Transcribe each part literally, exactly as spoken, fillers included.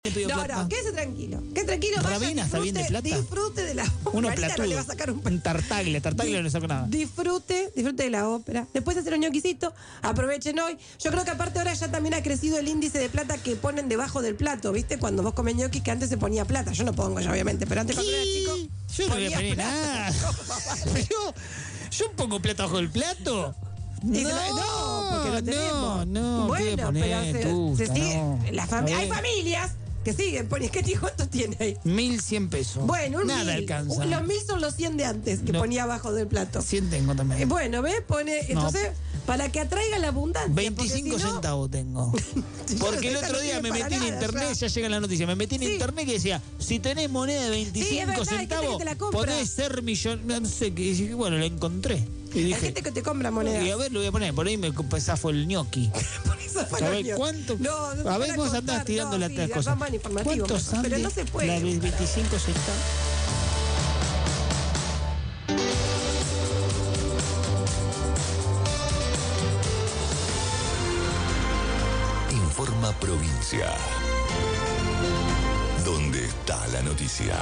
No, plata. no, quédese tranquilo. Quédese tranquilo. Rabina está bien de plata. Disfrute de la ópera. Uno Marina platudo. no le va a sacar un, un tartagle, tartagle no le saco nada. Disfrute, disfrute de la ópera. Después de hacer un ñoquisito, aprovechen hoy. Yo creo que aparte ahora ya también ha crecido el índice de plata que ponen debajo del plato, ¿viste? Cuando vos comes ñoquis, que antes se ponía plata. Yo no pongo ya, obviamente, pero antes cuando era chico. Yo no voy a poner nada. yo, yo pongo plata bajo el plato. No, no, no, porque no tenemos. No, no, bueno, poner, pero se, tuta, se sigue. no. La fami- hay familias que siguen poniendo. ¿Qué cuánto tiene ahí? Mil cien pesos. Bueno, un nada mil. alcanza. Los mil son los cien de antes que no. ponía abajo del plato. cien tengo también. Eh, bueno, ¿ves? Pone. Entonces, no. para que atraiga la abundancia. veinticinco si no, centavos tengo. Porque el otro día me metí en internet, ya. ya llega la noticia, me metí en sí. internet que decía, si tenés moneda de veinticinco sí, verdad, centavos, podés ser millonario. No sé qué. Y bueno, la encontré. Y dije, hay gente que te compra monedas. Y a ver, lo voy a poner. Por ahí me zafó el ñoqui. ¿Sabés cuánto? No, no a ver, vos andás tirando no, las sí, cosas. ¿Cuántos pero, pero no se puede. La de veinticinco centavos. Informa Provincia. ¿Dónde está la noticia?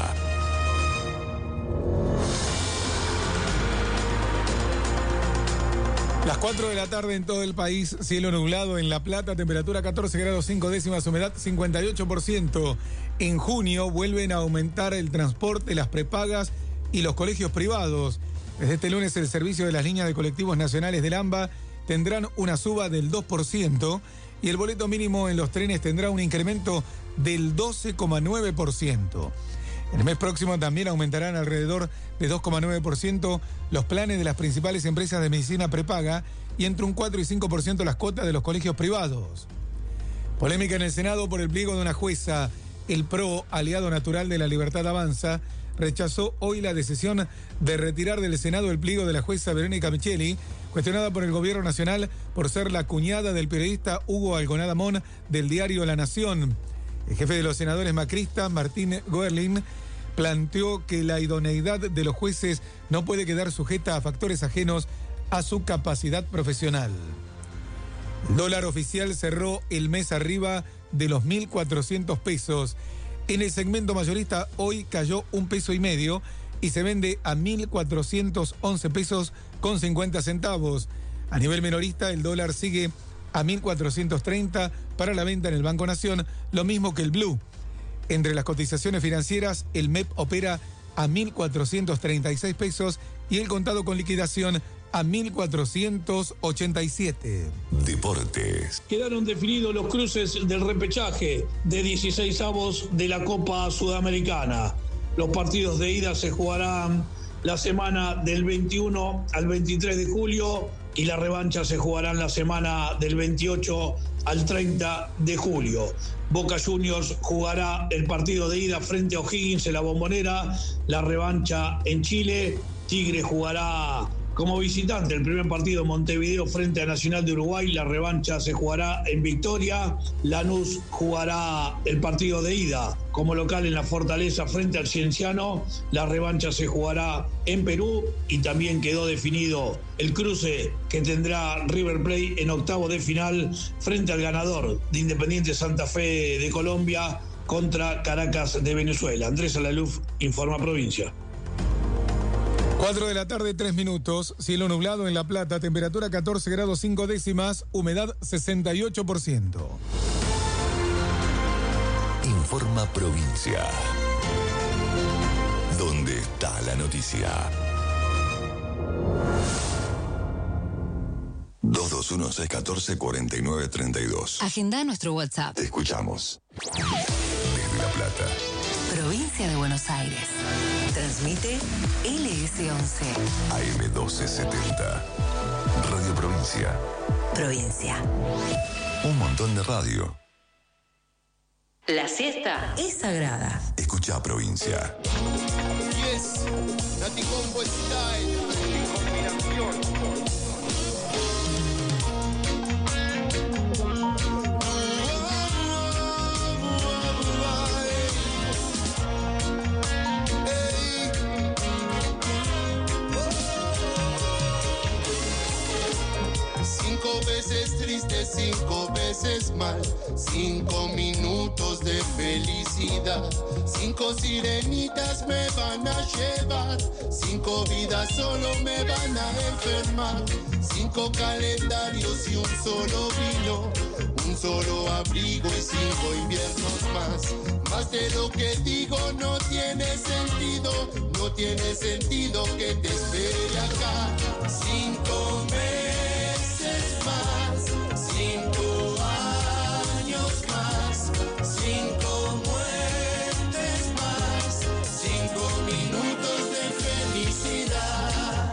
Las cuatro de la tarde en todo el país, cielo nublado en La Plata, temperatura catorce grados cinco décimas, humedad cincuenta y ocho por ciento. En junio vuelven a aumentar el transporte, las prepagas y los colegios privados. Desde este lunes el servicio de las líneas de colectivos nacionales del AMBA tendrán una suba del dos por ciento y el boleto mínimo en los trenes tendrá un incremento del doce coma nueve por ciento. El mes próximo también aumentarán alrededor de dos coma nueve por ciento los planes de las principales empresas de medicina prepaga y entre un cuatro y cinco por ciento las cuotas de los colegios privados. Polémica en el Senado por el pliego de una jueza. El P R O, aliado natural de La Libertad Avanza, rechazó hoy la decisión de retirar del Senado el pliego de la jueza Verónica Micheli, cuestionada por el gobierno nacional por ser la cuñada del periodista Hugo Algonada Mon del diario La Nación. El jefe de los senadores macristas, Martín Goerlin, planteó que la idoneidad de los jueces no puede quedar sujeta a factores ajenos a su capacidad profesional. El dólar oficial cerró el mes arriba de los mil cuatrocientos pesos. En el segmento mayorista hoy cayó un peso y medio y se vende a mil cuatrocientos once pesos con cincuenta centavos. A nivel minorista el dólar sigue a mil cuatrocientos treinta para la venta en el Banco Nación, lo mismo que el Blue. Entre las cotizaciones financieras, el M E P opera a mil cuatrocientos treinta y seis pesos y el contado con liquidación a mil cuatrocientos ochenta y siete. Deportes. Quedaron definidos los cruces del repechaje de dieciseisavos de la Copa Sudamericana. Los partidos de ida se jugarán la semana del veintiuno al veintitrés de julio y la revancha se jugará la semana del veintiocho al treinta de julio. Boca Juniors jugará el partido de ida frente a O'Higgins en la Bombonera, la revancha en Chile. Tigre jugará como visitante el primer partido en Montevideo frente a Nacional de Uruguay, la revancha se jugará en Victoria. Lanús jugará el partido de ida como local en la Fortaleza frente al Cienciano, la revancha se jugará en Perú y también quedó definido el cruce que tendrá River Plate en octavo de final frente al ganador de Independiente Santa Fe de Colombia contra Caracas de Venezuela. Andrés Alaluf, Informa Provincia. cuatro de la tarde, tres minutos, cielo nublado en La Plata, temperatura catorce grados cinco décimas, humedad sesenta y ocho por ciento. Informa Provincia. ¿Dónde está la noticia? dos dos uno, seis uno cuatro, cuatro nueve tres dos. Agenda nuestro WhatsApp. Te escuchamos. Desde La Plata. Provincia de Buenos Aires. Transmite L S once. A M doce setenta. Radio Provincia. Provincia. Un montón de radio. La siesta es sagrada. Escucha Provincia. Yes, Nati Combo Style. Combinación. Cinco veces veces triste, cinco veces mal, cinco minutos de felicidad, cinco sirenitas me van a llevar, cinco vidas solo me van a enfermar, cinco calendarios y un solo vino, un solo abrigo y cinco inviernos más. Más de lo que digo no tiene sentido, no tiene sentido que te espere acá. Cinco meses más, cinco años más, cinco muertes más, cinco minutos de felicidad.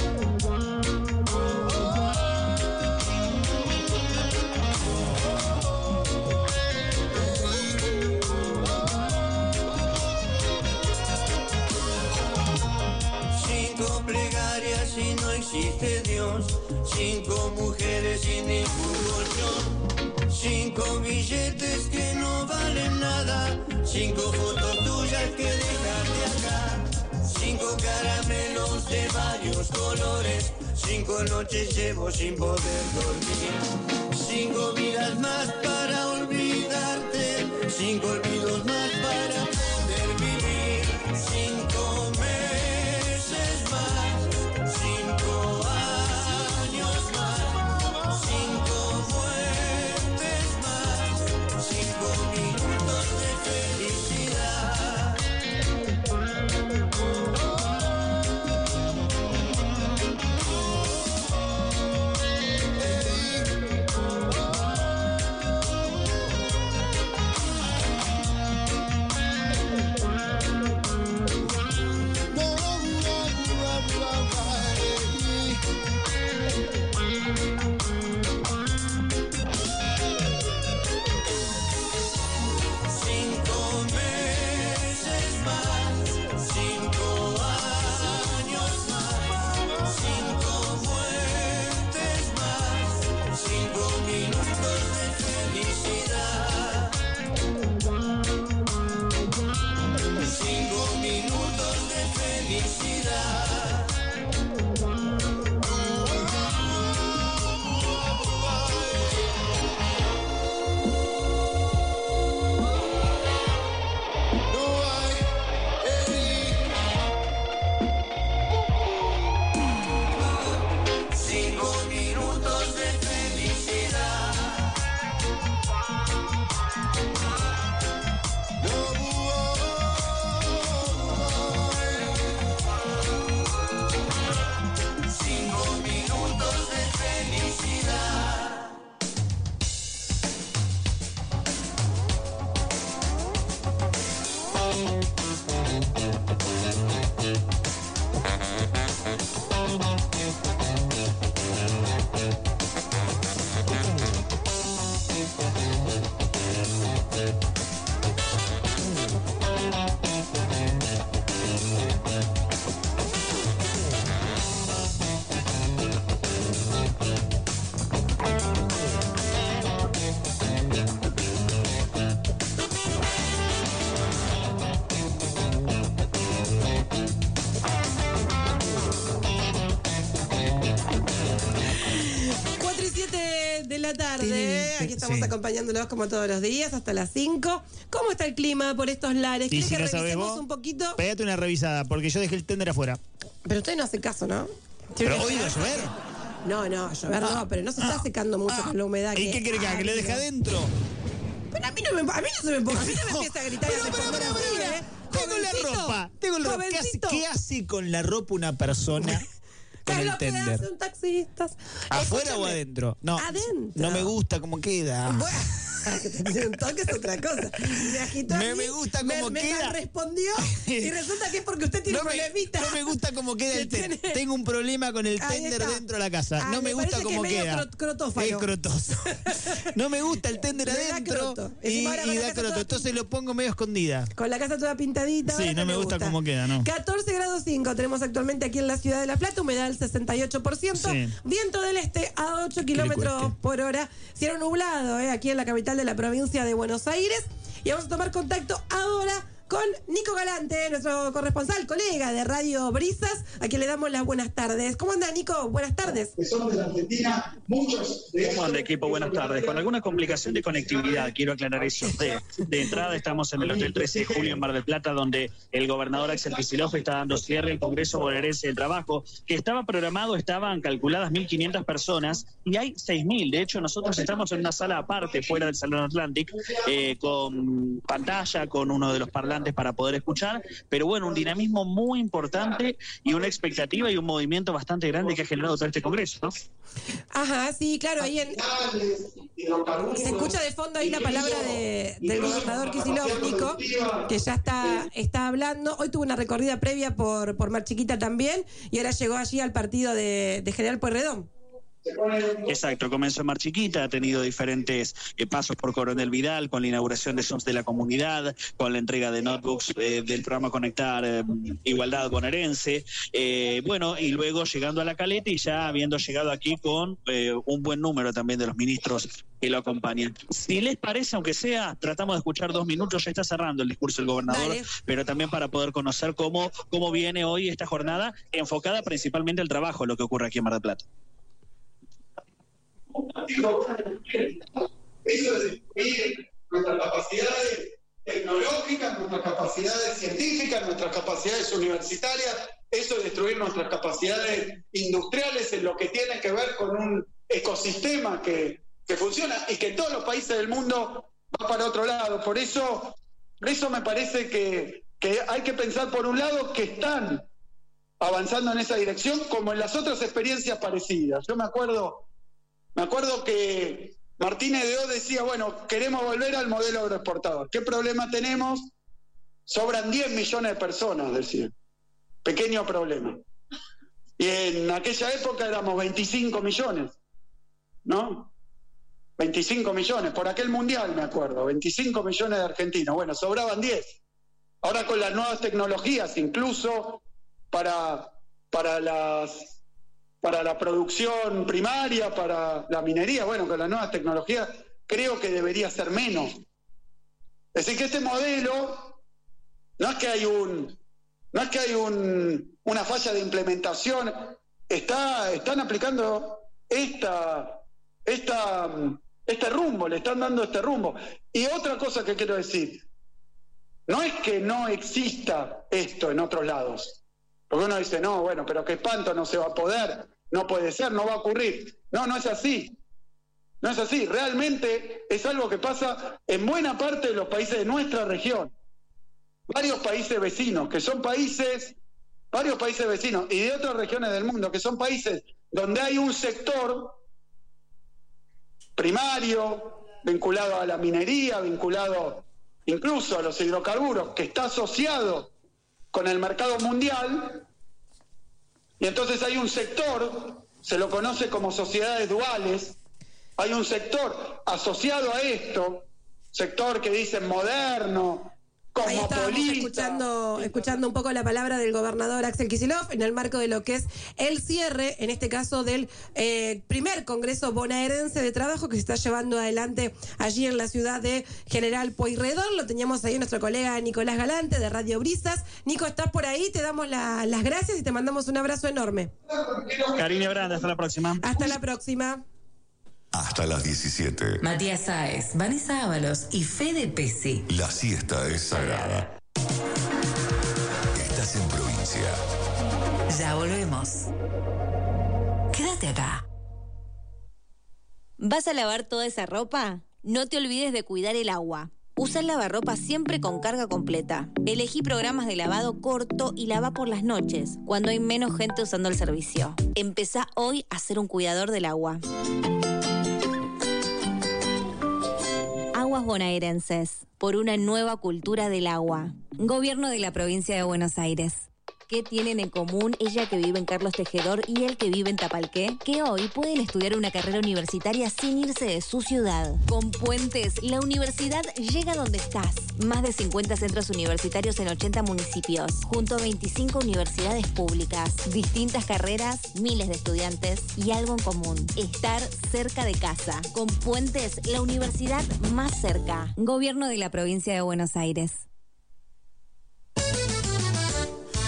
Cinco plegarias y no existe Dios, cinco mujeres y ningún colchón, cinco billetes que no valen nada, cinco fotos tuyas que dejaste acá, cinco caramelos de varios colores, cinco noches llevo sin poder dormir, cinco vidas más para olvidarte, cinco olvidos más para poder vivir, cinco meses más, cinco años más, cinco muertes más, cinco minutos de felicidad. Cinco meses más, cinco años más, cinco muertes más, cinco minutos de felicidad. Cinco minutos de felicidad. No hay cinco minutos de felicidad. Cinco minutos de felicidad. cuatro y siete de la tarde, aquí estamos Sí. acompañándolos como todos los días hasta las cinco. ¿Cómo está el clima por estos lares? Y ¿Quieres si que no sabés revisemos vos, un poquito? pégate una revisada, porque yo dejé el tender afuera. Pero usted no hace caso, ¿no? Pero hoy iba a llover. No, no, llover no, pero no se está secando mucho con la humedad. ¿Y qué quiere que haga? ¿Que lo deje adentro? Pero a mí no me, a mí no se me ponga, a mí no me empieza a gritar y a Pero, pero, responder pero, así, pero, ¿eh? Tengo la Jovencito, ropa. Tengo la ropa. ¿Qué hace, jovencito. qué hace con la ropa una persona con ¿Qué es el lo que tender? hacen taxistas? ¿Afuera o Escúchame, adentro? No. Adentro. No me gusta cómo queda. Bueno, que te tire un toque es otra cosa. Me agitó Me- a mí, me gusta me- cómo me queda. respondió y resulta que es porque usted tiene No un me, problemita. no me gusta cómo queda Que el tender. tiene- Tengo un problema con el Ahí tender está. dentro de la casa. Ah, no me me gusta parece que cómo es medio queda. cro- crotófalo. Es crotoso. No me gusta el tender Le da adentro croto. y, Encima ahora con y la da casa croto. toda- Entonces lo pongo medio escondida. Con la casa toda pintadita. Sí, ahora no que me gusta cómo queda, ¿no? catorce grados cinco tenemos actualmente aquí en la ciudad de La Plata, humedad del sesenta y ocho por ciento, Sí. viento del este a ocho le kilómetros cueste. por hora, cielo nublado, eh, aquí en la capital de la provincia de Buenos Aires. Y vamos a tomar contacto ahora con Nico Galante, nuestro corresponsal, colega de Radio Brisas, a quien le damos las buenas tardes. ¿Cómo anda, Nico? Buenas tardes. Son de la Argentina, muchos de ¿Cómo anda, equipo? Buenas tardes. Con alguna complicación de conectividad, quiero aclarar eso. De, de entrada estamos en el Hotel trece de Julio en Mar del Plata, donde el gobernador Axel Kicillof está dando cierre al Congreso Bonaerense del Trabajo, que estaba programado, estaban calculadas mil quinientas personas y hay seis mil. De hecho, nosotros estamos en una sala aparte, fuera del Salón Atlantic, eh, con pantalla, con uno de los parlantes para poder escuchar, pero bueno, un dinamismo muy importante y una expectativa y un movimiento bastante grande que ha generado todo este Congreso, ¿no? Ajá, sí, claro, ahí en... se escucha de fondo ahí la palabra de, del gobernador Kicillof, Nico, que ya está, está hablando. Hoy tuvo una recorrida previa por, por Mar Chiquita también y ahora llegó allí al partido de, de General Pueyrredón. Exacto, comenzó en Mar Chiquita, ha tenido diferentes eh, pasos por Coronel Vidal, con la inauguración de Sons de la Comunidad, con la entrega de notebooks eh, del programa Conectar eh, Igualdad Bonaerense, eh, bueno, y luego llegando a La Caleta y ya habiendo llegado aquí con eh, un buen número también de los ministros que lo acompañan. Si les parece, aunque sea, tratamos de escuchar dos minutos, ya está cerrando el discurso del gobernador, Dale. Pero también para poder conocer cómo, cómo viene hoy esta jornada, enfocada principalmente al trabajo, lo que ocurre aquí en Mar del Plata. Eso es destruir nuestras capacidades tecnológicas, nuestras capacidades científicas, nuestras capacidades universitarias, eso es destruir nuestras capacidades industriales en lo que tiene que ver con un ecosistema que, que funciona y que en todos los países del mundo va para otro lado. Por eso, por eso me parece que, que hay que pensar por un lado que están avanzando en esa dirección como en las otras experiencias parecidas. Yo me acuerdo Me acuerdo que Martínez de O decía, bueno, queremos volver al modelo agroexportador. ¿Qué problema tenemos? Sobran diez millones de personas, decía. Pequeño problema. Y en aquella época éramos veinticinco millones, ¿no? veinticinco millones, por aquel mundial me acuerdo, veinticinco millones de argentinos. Bueno, sobraban diez. Ahora con las nuevas tecnologías, incluso para, para las... para la producción primaria, para la minería, bueno, con las nuevas tecnologías, creo que debería ser menos. Es decir, que este modelo, no es que hay un, no es que hay un, una falla de implementación, está, están aplicando esta, esta, este rumbo, le están dando este rumbo. Y otra cosa que quiero decir, no es que no exista esto en otros lados. Porque uno dice, no, bueno, pero qué espanto, no se va a poder, no puede ser, no va a ocurrir. No, no es así. No es así. Realmente es algo que pasa en buena parte de los países de nuestra región. Varios países vecinos, que son países, varios países vecinos, y de otras regiones del mundo, que son países donde hay un sector primario, vinculado a la minería, vinculado incluso a los hidrocarburos, que está asociado con el mercado mundial, y entonces hay un sector, se lo conoce como sociedades duales, hay un sector asociado a esto, sector que dicen moderno, Ahí estábamos escuchando, escuchando un poco la palabra del gobernador Axel Kicillof en el marco de lo que es el cierre, en este caso del eh, primer Congreso Bonaerense de Trabajo que se está llevando adelante allí en la ciudad de General Pueyrredón. Lo teníamos ahí nuestro colega Nicolás Galante de Radio Brisas. Nico, estás por ahí, te damos la, las gracias y te mandamos un abrazo enorme. Karina Branda, hasta la próxima. Hasta la próxima. Hasta las diecisiete. Matías Sáez, Vanessa Ábalos y Fede Pesi. La siesta es sagrada. Estás en provincia. Ya volvemos. Quédate acá. ¿Vas a lavar toda esa ropa? No te olvides de cuidar el agua. Usa el lavarropa siempre con carga completa. Elegí programas de lavado corto y lava por las noches, cuando hay menos gente usando el servicio. Empezá hoy a ser un cuidador del agua. Aguas Bonaerenses, por una nueva cultura del agua. Gobierno de la Provincia de Buenos Aires. ¿Qué tienen en común ella que vive en Carlos Tejedor y él que vive en Tapalqué? Que hoy pueden estudiar una carrera universitaria sin irse de su ciudad. Con Puentes, la universidad llega donde estás. Más de cincuenta centros universitarios en ochenta municipios, junto a veinticinco universidades públicas. Distintas carreras, miles de estudiantes y algo en común: estar cerca de casa. Con Puentes, la universidad más cerca. Gobierno de la Provincia de Buenos Aires.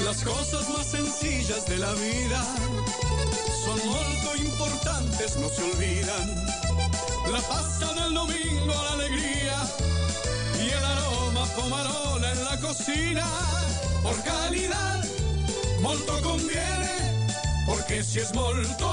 Las cosas más sencillas de la vida son molto importantes, no se olvidan. La pasta del domingo, la alegría y el aroma pomarola en la cocina. Por calidad, molto conviene, porque si es molto,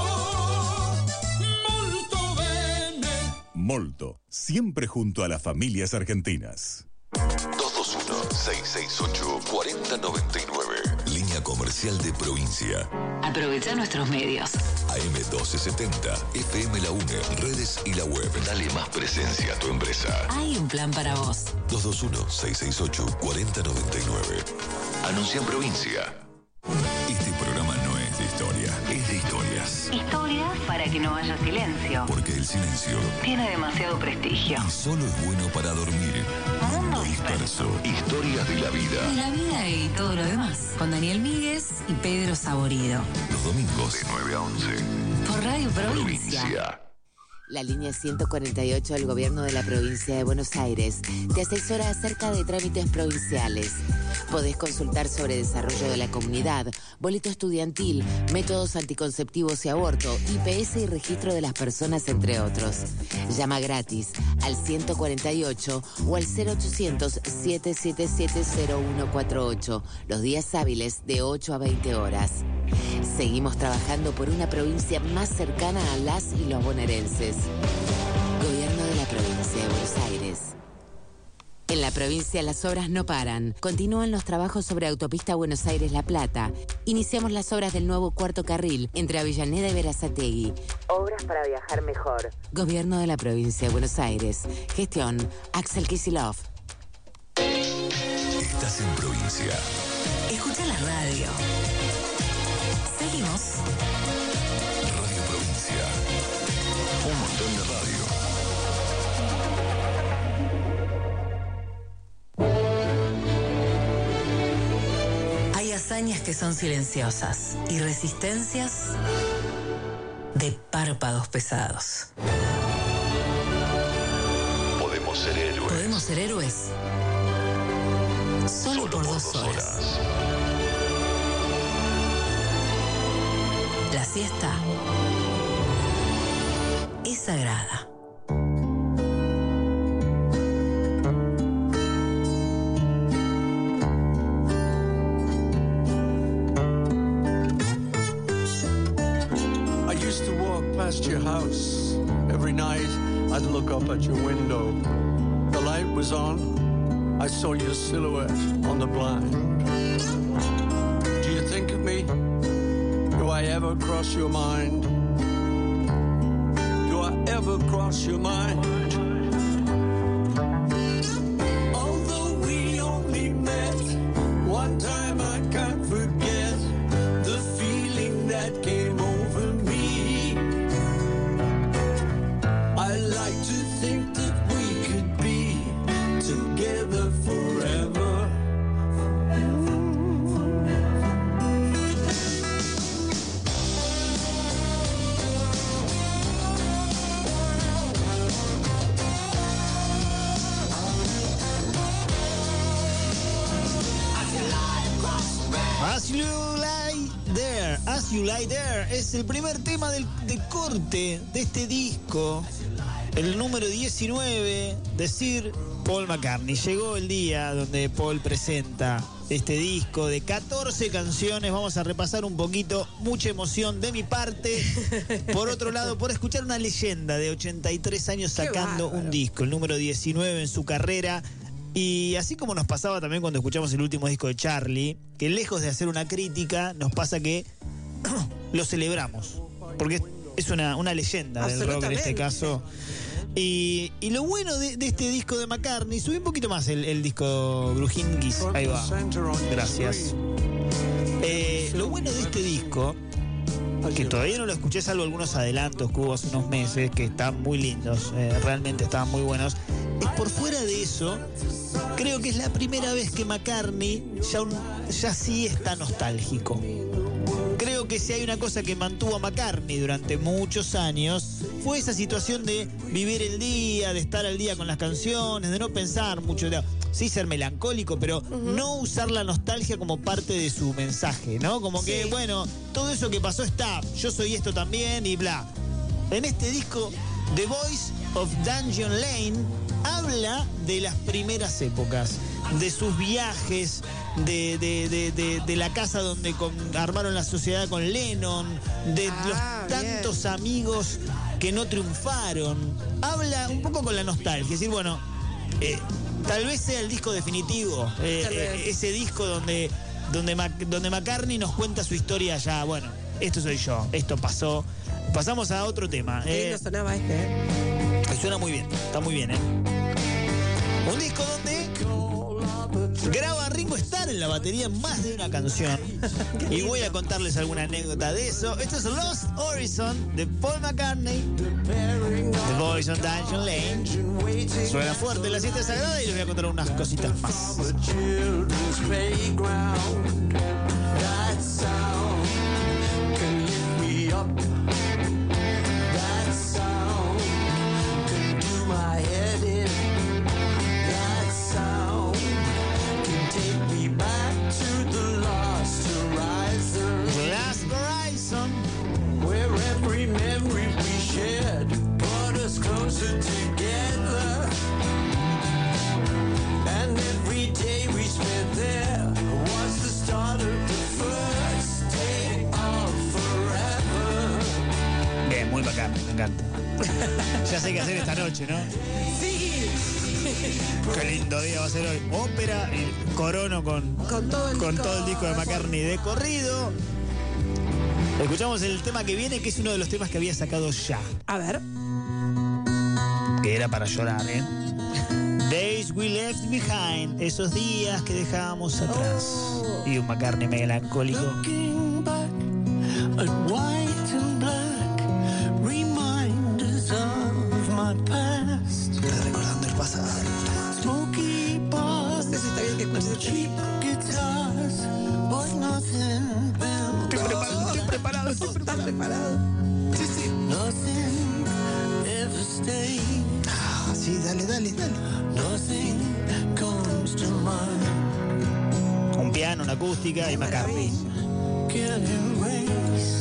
molto bene. Molto, siempre junto a las familias argentinas. dos dos uno, seis seis ocho, cuatro cero nueve nueve. Línea comercial de provincia. Aprovecha nuestros medios. A M doce setenta, F M La UNE, redes y la web. Dale más presencia a tu empresa. Hay un plan para vos. dos dos uno, seis seis ocho, cuatro cero nueve nueve. Anuncia en provincia. Este programa no es de historia, es de historias. Historias para que no haya silencio. Porque el silencio tiene demasiado prestigio. y solo es bueno para dormir. Mundo Disperso. Historias de la vida. De la vida y todo lo demás. Con Daniel Míguez y Pedro Saborido. Los domingos de nueve a once. Por Radio Provincia. Provincia. La línea ciento cuarenta y ocho del Gobierno de la Provincia de Buenos Aires te asesora acerca de trámites provinciales. Podés consultar sobre desarrollo de la comunidad, boleto estudiantil, métodos anticonceptivos y aborto, I P S y registro de las personas, entre otros. Llama gratis al ciento cuarenta y ocho o al cero ochocientos, siete siete siete, cero uno cuatro ocho, los días hábiles de ocho a veinte horas. Seguimos trabajando por una provincia más cercana a las y los bonaerenses. Gobierno de la Provincia de Buenos Aires. En la provincia las obras no paran. Continúan los trabajos sobre autopista Buenos Aires-La Plata. Iniciamos las obras del nuevo cuarto carril entre Avellaneda y Berazategui. Obras para viajar mejor. Gobierno de la Provincia de Buenos Aires. Gestión Axel Kicillof. Estás en provincia. Escucha la radio. Seguimos. Radio Provincia. Un montón de radio. Hay hazañas que son silenciosas y resistencias de párpados pesados. Podemos ser héroes. Podemos ser héroes solo, solo por, por dos, dos horas. horas. La siesta es sagrada. I used to walk past your house. Every night I'd look up at your window. The light was on. I saw your silhouette on the blind. Do you think of me? Do I ever cross your mind? Do I ever cross your mind? Although we only met one time, I can't forget the feeling that came over me. I like to think that we could be together forever. As You Lie There, As You Lie There, es el primer tema del, de corte de este disco, el número diecinueve de Sir Paul McCartney. Llegó el día donde Paul presenta este disco de catorce canciones. Vamos a repasar un poquito, mucha emoción de mi parte. Por otro lado, por escuchar una leyenda de ochenta y tres años sacando un disco, el número diecinueve en su carrera. Y así como nos pasaba también cuando escuchamos el último disco de Charlie, que lejos de hacer una crítica, nos pasa que lo celebramos, porque es una, una leyenda del rock en este caso. Y, y lo bueno de, de este disco de McCartney, subí un poquito más el, el disco Brujingis, ahí va, gracias. Eh, lo bueno de este disco, que todavía no lo escuché salvo algunos adelantos que hubo hace unos meses, que están muy lindos, eh, realmente estaban muy buenos, es por fuera de eso, creo que es la primera vez que McCartney ya, un, ya sí está nostálgico. Creo que si hay una cosa que mantuvo a McCartney durante muchos años, fue esa situación de vivir el día, de estar al día con las canciones, de no pensar mucho. sí ser melancólico, pero uh-huh. no usar la nostalgia como parte de su mensaje, ¿no? Como que, sí. bueno, todo eso que pasó está, yo soy esto también y bla. En este disco, The Voice of Dungeon Lane habla de las primeras épocas, de sus viajes, de, de, de, de, de la casa donde con, armaron la sociedad con Lennon, de ah, los tantos bien. amigos que no triunfaron. Habla un poco con la nostalgia, es decir, bueno, eh, tal vez sea el disco definitivo, eh, eh, ese disco donde, donde, Mac, donde McCartney nos cuenta su historia ya, bueno, esto soy yo, esto pasó. Pasamos a otro tema. Qué lindo eh, sonaba este, ¿eh? Suena muy bien, está muy bien, ¿eh? Un disco donde graba Ringo Starr en la batería en más de una canción. Y voy a contarles alguna anécdota de eso. Esto es Lost Horizon de Paul McCartney, The Voice on Dungeon Lane. Suena fuerte, la siete sagrada, y les voy a contar unas cositas más. Bien, muy bacán, me encanta. Ya sé qué hacer esta noche, ¿no? Sí. Qué lindo día va a ser hoy. Ópera y corono con, con, todo, el con disco, todo el disco de McCartney de corrido. Escuchamos el tema que viene, que es uno de los temas que había sacado ya. A ver. Que era para llorar, ¿eh? Days we left behind, esos días que dejamos atrás. Oh. Y un McCartney melancólico. Looking back at white and black, reminders of my past. Estás recordando el pasado. Smoky bars, no sé si está bien que escuches cheap guitars, but nothing built. Estoy preparado, estoy preparado, estoy ¿Estás preparado? Sí, sí. Nothing ever stays. Ah, sí, dale, dale, dale. Nothing comes to mind. Un piano, una acústica y McCartney. Can erase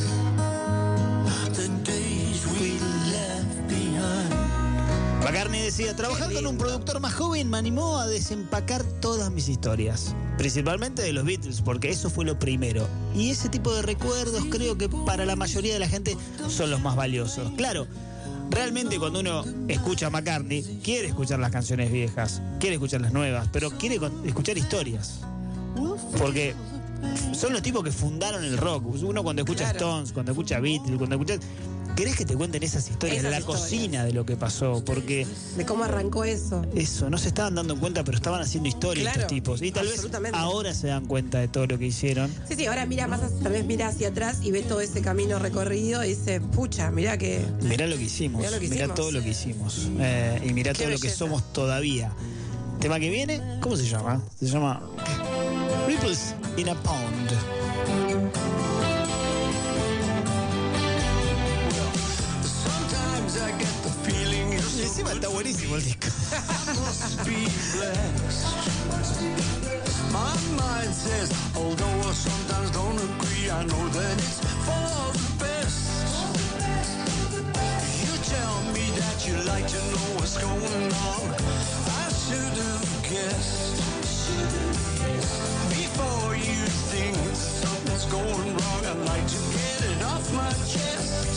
the days we left behind. McCartney decía, trabajar con un productor más joven me animó a desempacar todas mis historias. Principalmente de los Beatles, porque eso fue lo primero. Y ese tipo de recuerdos creo que para la mayoría de la gente son los más valiosos. Claro, realmente cuando uno escucha a McCartney, quiere escuchar las canciones viejas, quiere escuchar las nuevas, pero quiere escuchar historias. Porque son los tipos que fundaron el rock. Uno cuando escucha claro. Stones, cuando escucha Beatles, cuando escucha... ¿Querés que te cuenten esas historias de la historias. cocina de lo que pasó? Porque... de cómo arrancó eso. Eso, no se estaban dando cuenta, pero estaban haciendo historia claro, estos tipos. Y tal vez ahora se dan cuenta de todo lo que hicieron. Sí, sí, ahora mira más, tal vez mira hacia atrás y ve todo ese camino recorrido y dice, pucha, mirá que... Mirá lo que hicimos, mirá, lo que mirá hicimos. todo lo que hicimos. Eh, y mirá Qué todo belleza. lo que somos todavía. Tema que viene, ¿cómo se llama? Se llama Ripples in a Pond. Y encima está buenísimo el disco. My mind says, although I sometimes don't agree, I know that it's for the best. You tell me that you like to know what's going on. I should have guessed. Before you think something's going wrong, I'd like to get it off my chest.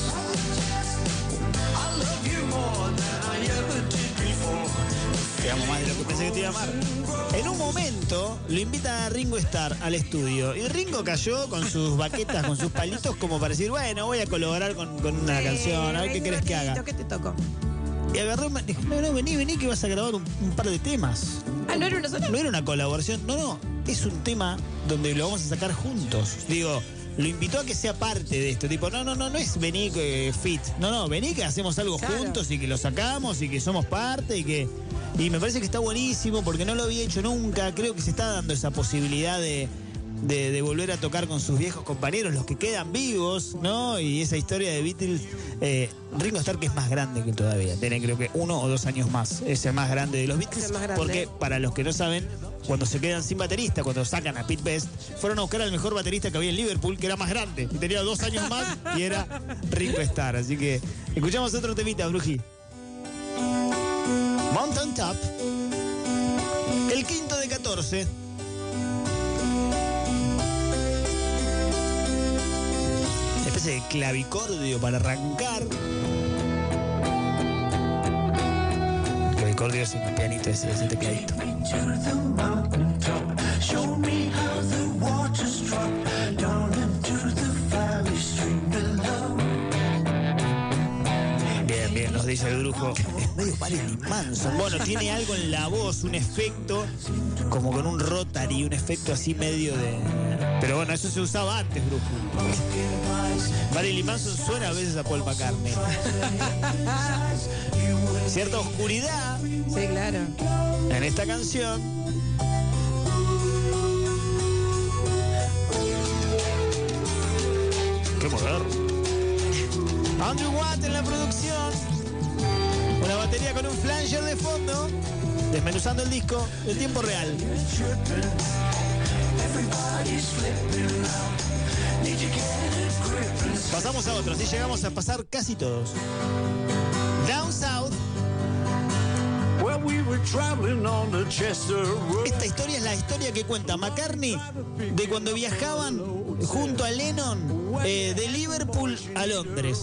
I love you more than I ever did before. Te amo más de lo que pensé que te iba a amar. En un momento lo invita a Ringo Starr al estudio y Ringo cayó con sus baquetas, con sus palitos, como para decir, bueno, voy a colaborar con, con una eh, canción, a ver qué querés que haga. ¿Qué te tocó? Y agarró y dijo, no, no, vení, vení que vas a grabar un, un par de temas. Ah, ¿no era una sola? No era una colaboración, no, no, es un tema donde lo vamos a sacar juntos. Digo, lo invitó a que sea parte de esto, tipo, no, no, no, no es vení que fit, no, no, vení que hacemos algo claro. juntos y que lo sacamos y que somos parte y que... Y me parece que está buenísimo porque no lo había hecho nunca, creo que se está dando esa posibilidad de, de, de volver a tocar con sus viejos compañeros, los que quedan vivos, ¿no? Y esa historia de Beatles, eh, Ringo Starr, que es más grande que todavía, tiene creo que uno o dos años más, es el más grande de los Beatles, porque para los que no saben, cuando se quedan sin baterista, cuando sacan a Pete Best, fueron a buscar al mejor baterista que había en Liverpool, que era más grande, y tenía dos años más, y era Ringo Starr. Así que escuchamos otro temita, Bruji. Mountain Top, el quinto de catorce. Especie de clavicordio para arrancar. El clavicordio es un pianito, ese, ese tecladito. Bien, bien, nos dice el brujo. Es medio Marilyn Manson. Bueno, tiene algo en la voz, un efecto como con un rotary, un efecto así medio de... Pero bueno, eso se usaba antes, brujo. Marilyn Manson suena a veces a Paul McCartney. Cierta oscuridad. Sí, claro. En esta canción. Qué moderno. Andrew Watt en la producción. Una batería con un flanger de fondo. Desmenuzando el disco en tiempo real. Pasamos a otros y llegamos a pasar casi todos. Down South. Esta historia es la historia que cuenta McCartney de cuando viajaban junto a Lennon eh, de Liverpool a Londres.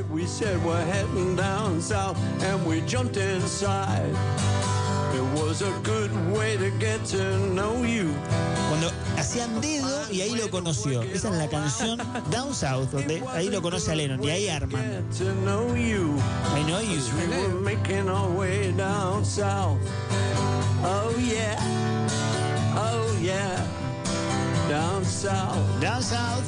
Cuando hacían dedo y ahí lo conoció. Esa es la canción Down South, donde ahí lo conoce a Lennon y ahí arman. I know you. Oh yeah, oh yeah, down south, down south.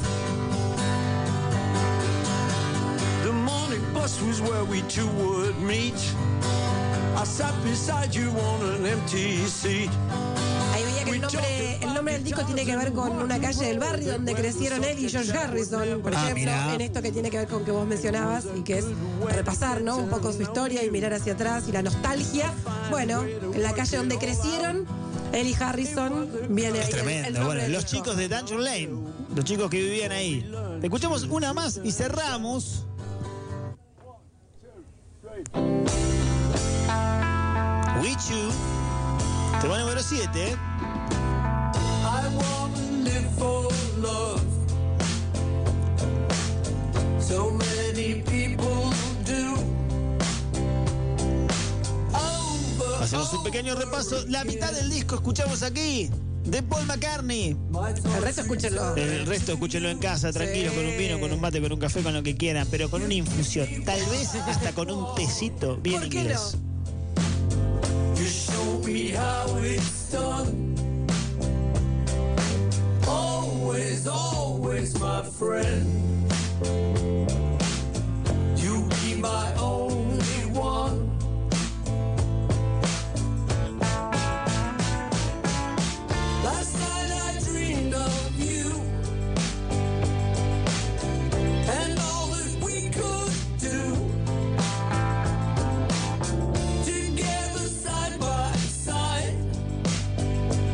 The morning bus was where we two would meet. I sat beside you on an empty seat. Ahí veía que el nombre, el nombre del disco tiene que ver con una calle del barrio donde crecieron él y George Harrison, por ah, ejemplo, mirá. en esto que tiene que ver con que vos mencionabas y que es repasar, ¿no? Un poco su historia y mirar hacia atrás y la nostalgia. Bueno, en la calle donde crecieron, él y Harrison viene es ahí. Tremendo. El, el bueno, los disco. chicos de Dungeon Lane, los chicos que vivían ahí. Escuchemos una más y cerramos. With You, tema número siete. I wanna live for love. So many people do. Hacemos un pequeño repaso. La mitad del disco escuchamos aquí de Paul McCartney. El resto escúchenlo. El resto escúchenlo en casa, tranquilo, sí. Con un vino, con un mate, con un café, con lo que quieran, pero con una infusión. Tal vez hasta con un tecito bien ¿Por qué inglés. no? You show me how it's done. Always, always my friend. You be my only one. Last night I dreamed of you and all that we could do. Together side by side.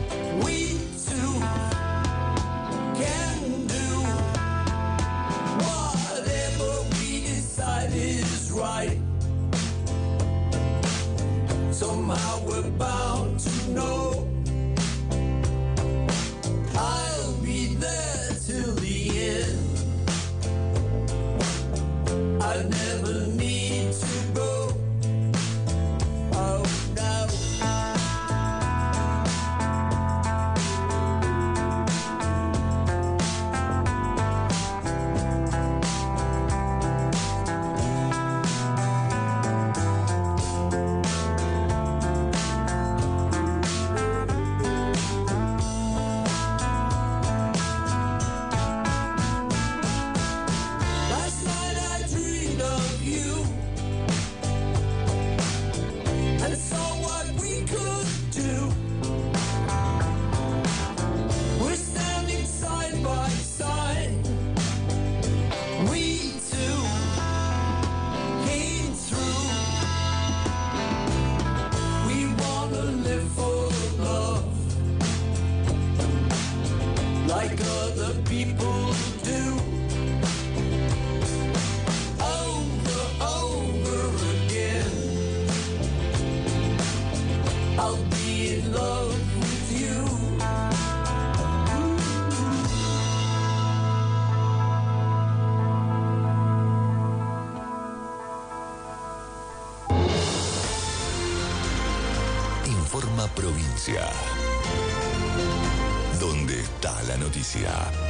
like other people do. Over, over again, I'll be in love with you. Informa Provincia. ¿Dónde está la noticia?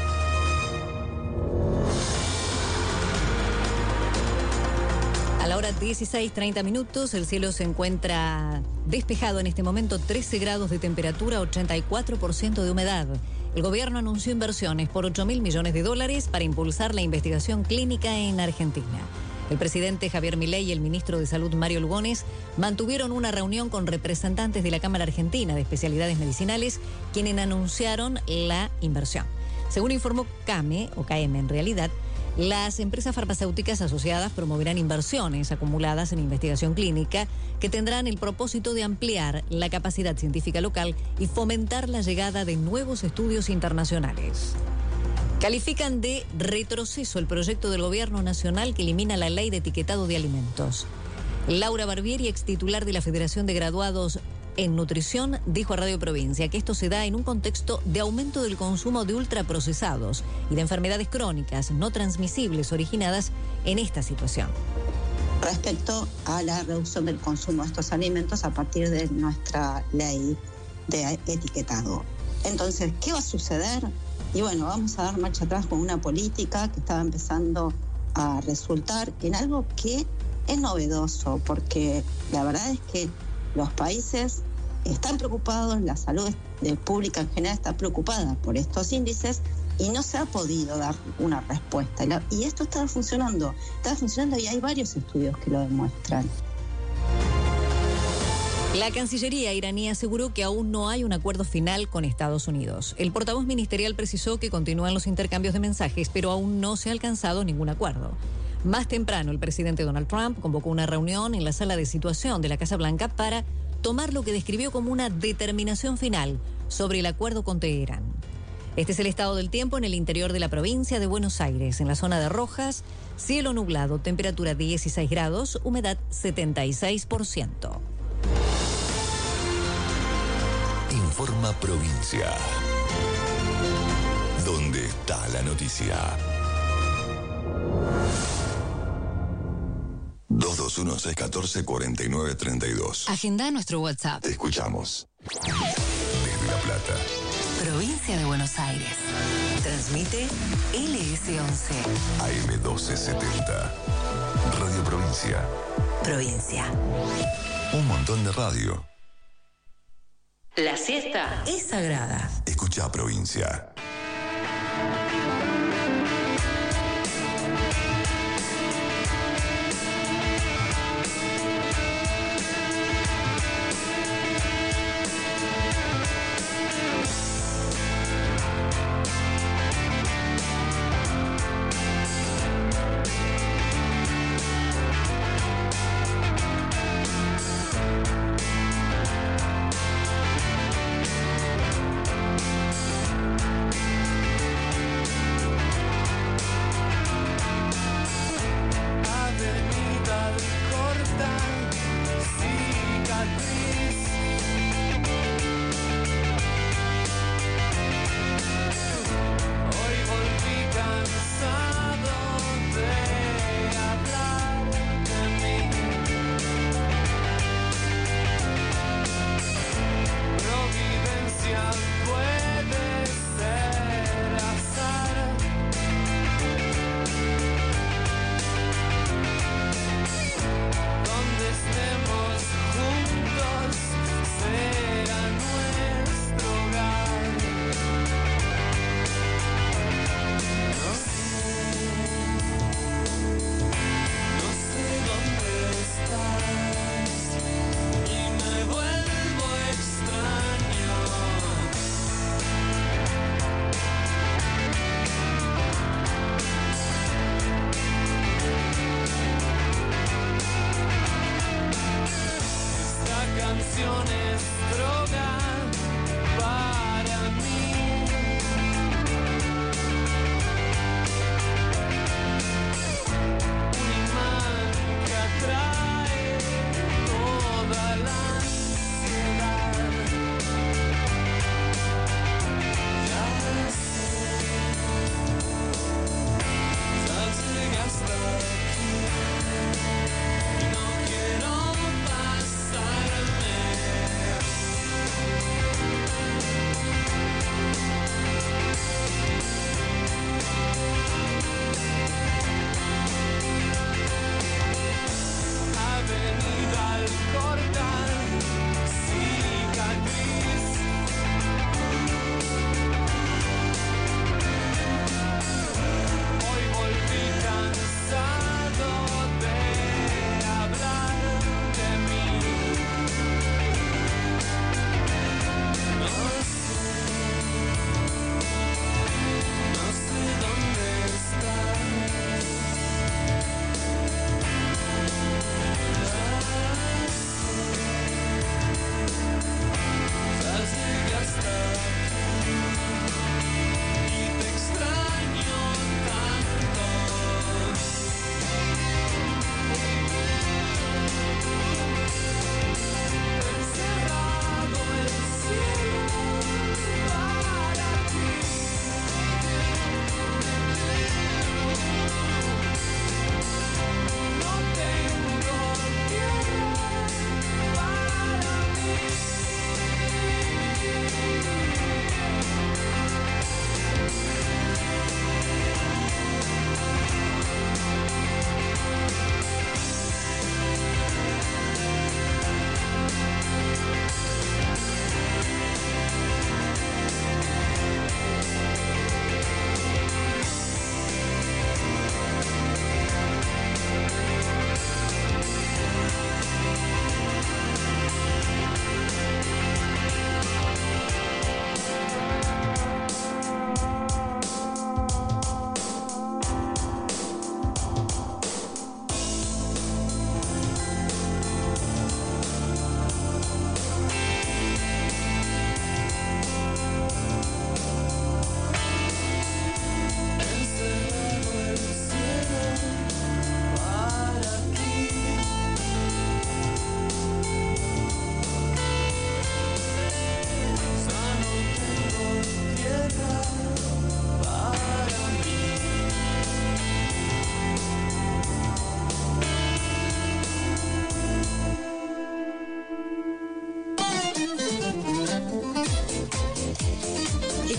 A la hora dieciséis treinta minutos, el cielo se encuentra despejado en este momento, trece grados de temperatura, ochenta y cuatro por ciento de humedad. El gobierno anunció inversiones por ocho mil millones de dólares para impulsar la investigación clínica en Argentina. El presidente Javier Milei y el ministro de Salud Mario Lugones mantuvieron una reunión con representantes de la Cámara Argentina de Especialidades Medicinales, quienes anunciaron la inversión. Según informó CAME, o K M en realidad, las empresas farmacéuticas asociadas promoverán inversiones acumuladas en investigación clínica que tendrán el propósito de ampliar la capacidad científica local y fomentar la llegada de nuevos estudios internacionales. Califican de retroceso el proyecto del Gobierno Nacional que elimina la ley de etiquetado de alimentos. Laura Barbieri, ex titular de la Federación de Graduados en Nutrición, dijo a Radio Provincia que esto se da en un contexto de aumento del consumo de ultraprocesados y de enfermedades crónicas no transmisibles originadas en esta situación. Respecto a la reducción del consumo de estos alimentos a partir de nuestra ley de etiquetado. Entonces, ¿qué va a suceder? Y bueno, vamos a dar marcha atrás con una política que estaba empezando a resultar en algo que es novedoso, porque la verdad es que los países están preocupados, la salud pública en general está preocupada por estos índices y no se ha podido dar una respuesta. Y esto está funcionando, está funcionando y hay varios estudios que lo demuestran. La Cancillería iraní aseguró que aún no hay un acuerdo final con Estados Unidos. El portavoz ministerial precisó que continúan los intercambios de mensajes, pero aún no se ha alcanzado ningún acuerdo. Más temprano, el presidente Donald Trump convocó una reunión en la sala de situación de la Casa Blanca para tomar lo que describió como una determinación final sobre el acuerdo con Teherán. Este es el estado del tiempo en el interior de la provincia de Buenos Aires. En la zona de Rojas, cielo nublado, temperatura dieciséis grados, humedad setenta y seis por ciento. Informa Provincia. ¿Dónde está la noticia? dos dos uno, seis uno cuatro, cuatro nueve tres dos. Agenda nuestro WhatsApp. Te escuchamos. Desde La Plata. Provincia de Buenos Aires. Transmite L S once. A M doce setenta. Radio Provincia. Provincia. Un montón de radio. La siesta es sagrada. Escucha Provincia.